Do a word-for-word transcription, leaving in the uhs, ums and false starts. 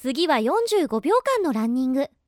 次はよんじゅうごびょうかんのランニング。